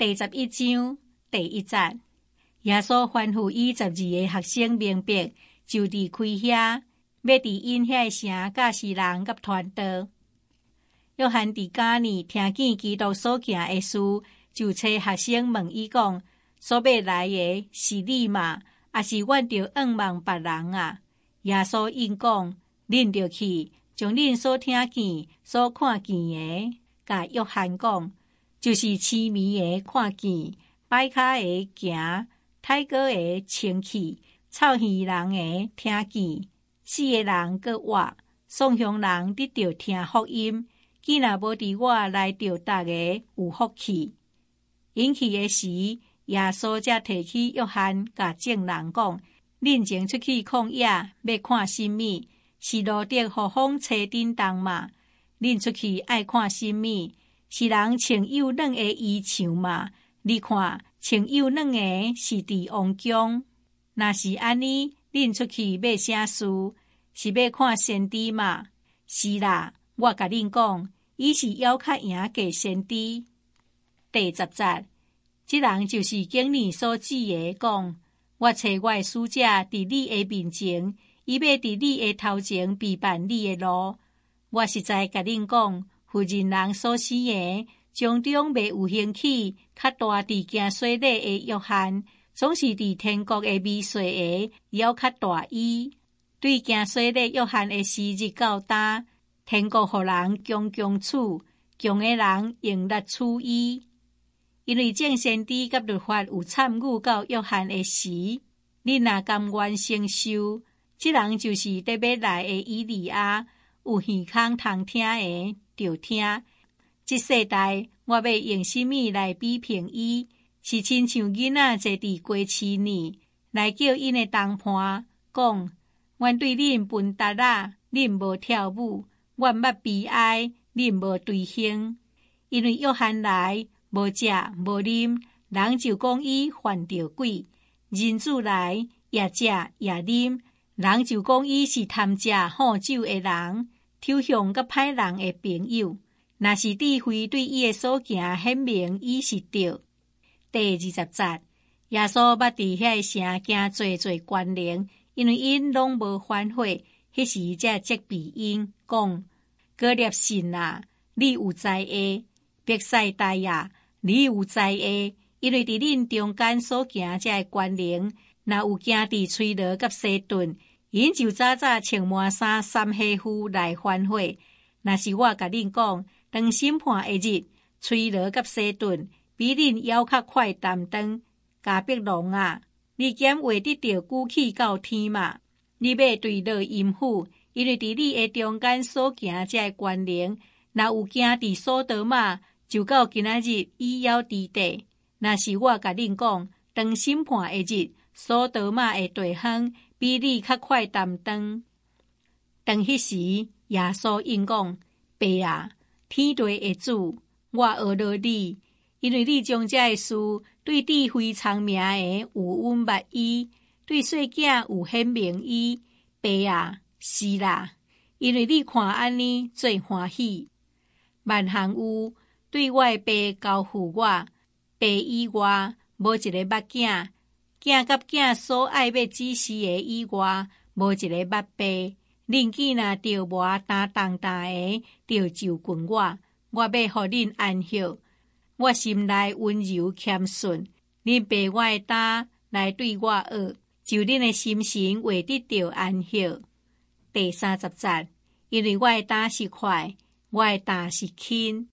第11章第1節，耶穌吩咐伊12個學生明白，就離開遐，要佇因遐城教示人甲傳道。約翰佇加年聽見基督所行的事，就找學生問伊講：所要來的是你嘛？還是阮着仰望別人啊？耶穌應講：恁着去，將恁所聽見、所看見的，甲約翰講，就是痴迷的看見，歹跤的行，歹哥的清氣，臭耳人的聽見，死的人閣活，喪凶人得着聽福音。既若無佇我內着逐個有福氣。引去的時，耶穌才提起約翰，甲眾人講：恁前出去曠野，要看甚物？是路得予風吹振動嘛？恁出去愛看甚物？是人穿幼嫩的衣裳嘛？你看，穿幼嫩的是佇王宮。若是安尼，恁出去要啥事？是要看先知嘛？是啦，我甲恁講，伊是猶較贏過先知。第10節，這人就是經你所指的講，我找我的使者佇你的面前，伊要佇你的頭前備辦你的路。我實在甲恁講，婦人人所生的，當中未有興起較大佇行洗禮的約翰，總是佇天國的未遂的猶較大伊。對行洗禮約翰的時日到達，天國予人強強處，強的人用力處伊。因為眾先知甲律法有參與到約翰的時，你若甘願承受，這人就是得要來的以利亞。有耳孔通聽的，就聽。這世代我要用什麼來比評伊？是親像囡仔坐佇雞飼呢，來叫因的同伴講：阮對恁分達仔，恁無跳舞；阮捌悲哀，恁無隨行。因為約翰來，無食無啉，人就講伊犯着鬼；人子來，也食也啉，人就講伊是貪食好酒的人，抽象甲歹人的朋友。若是智慧對伊的所行顯明伊是對。第20節，耶穌捌佇遐城行濟濟關聯，因為因攏無反悔，迄時才責備因講：哥列信啊，你有災厄；伯賽大啊，你有災厄，因為佇恁中間所行這關聯，若有行佇催羅甲西頓，因就早早穿滿衫三下夫來反悔。若是我甲恁講，當審判的日，催羅甲西頓比恁猶較快擔當。迦百農啊，你檢話得着舉起到天嘛？你要對落陰府，因為佇你的中間所行這關聯，若有行佇所多瑪，就到今仔日以後之地。若是我甲恁講，當審判的日，所多瑪的地方比你較快擔當。當迄時，耶穌應講：爸啊，天地的主，我學了你，因為你將這個事對智慧聰明的有允捌伊，對細囝有顯明伊。爸啊，是啦，因為你看安尼最歡喜。萬行有對我的爸交付我，爸以外無一個捌囝，囝甲囝所愛要指示的以外，無一個捌爸。恁囝若着磨擔重擔的，着就近我，我要互恁安息。我心內溫柔謙順，恁爸我的擔來對我學，就恁的心神會得着安息。第30節，因為我的擔是快，我的擔是輕。